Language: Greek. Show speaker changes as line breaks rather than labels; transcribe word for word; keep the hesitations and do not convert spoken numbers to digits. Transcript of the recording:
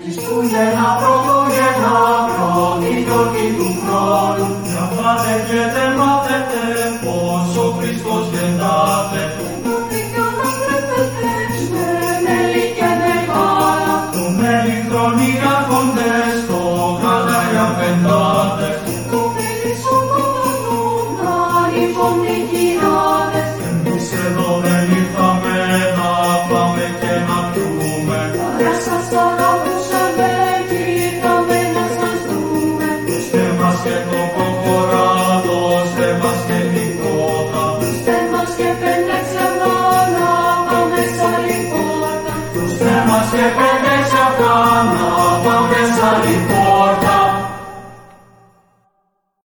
Χριστούγεννα, Πρωτόγεννα, πρώτη γιορτή του χρόνου.
Να πάτε και δεν μάθετε πως ο Χριστός γεννά.